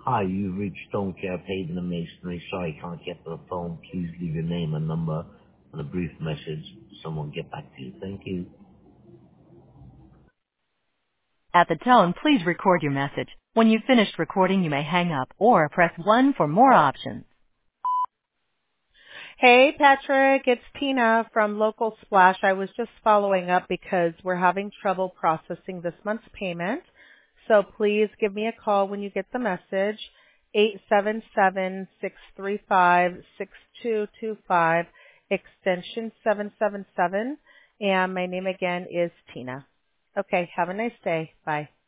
Hi, you've reached Stone Care Paving and Masonry. Sorry, can't get to the phone. Please leave your name and number and a brief message. Someone will get back to you. Thank you. At the tone, please record your message. When you've finished recording, you may hang up or press 1 for more options. Hey, Patrick, it's Tina from Local Splash. I was just following up because we're having trouble processing this month's payment. So please give me a call when you get the message, 877-635-6225, extension 777. And my name again is Tina. Okay, have a nice day. Bye.